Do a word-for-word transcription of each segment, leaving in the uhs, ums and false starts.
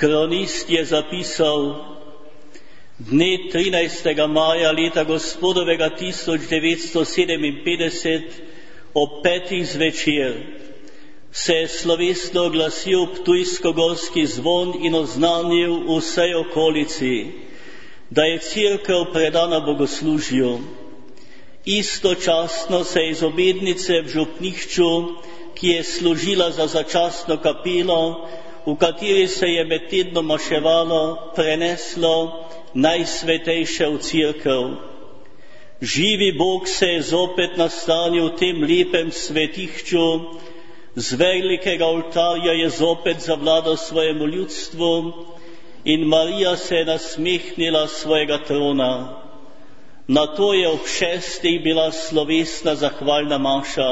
Kronist je zapisal: dne trinajstega maja leta gospodovega tisoč devetsto sedeminpetdeset ob petih zvečer se je slovesno oglasil ptujsko-gorski zvon in oznanil vsej okolici, da je cerkev predana bogoslužju. Istočasno se je iz obednice v župnišču, ki je služila za začasno kapelo, v kateri se je med tednom maševalo, preneslo najsvetejše v cerkev. Živi Bog se je zopet nastanil v tem lepem svetišču, z velikega oltarja je zopet zavladal svojemu ljudstvu in Marija se je nasmehnila svojega trona. Nato je ob šestih bila slovesna zahvalna maša.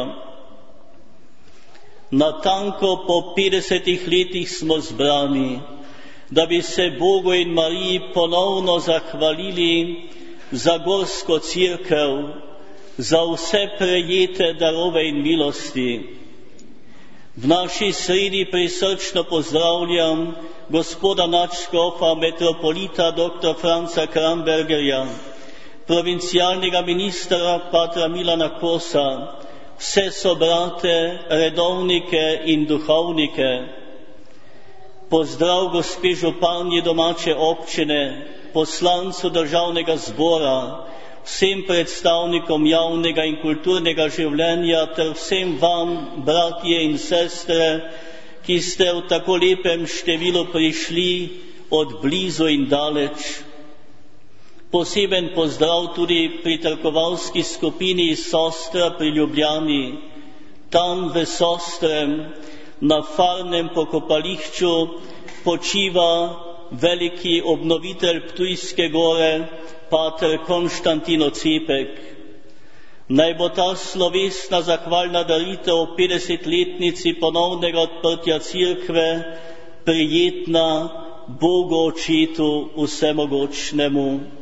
Natanko po petdesetih letih smo zbrani, da bi se Bogu in Mariji ponovno zahvalili za gorsko cerkev, za vse prejete darove in milosti. V naši sredi prisrčno pozdravljam gospoda nadškofa metropolita doktor Franca Krambergerja, provincialnega ministra patra Milana Kosa, vse sobrate, redovnike in duhovnike. Pozdrav gospe županji domače občine, poslancu državnega zbora, vsem predstavnikom javnega in kulturnega življenja ter vsem vam, bratje in sestre, ki ste v tako lepem številu prišli od blizu in daleč. Poseben pozdrav tudi pritrkovalski skupini iz Sostra pri Ljubljani. Tam v Sostrem, na farnem pokopališču, počiva veliki obnovitelj Ptujske gore, pater Konštantino Cepek. Naj bo ta slovesna zahvalna daritev ob petdesetletnici ponovnega odprtja cerkve prijetna Bogu Očetu Vsemogočnemu.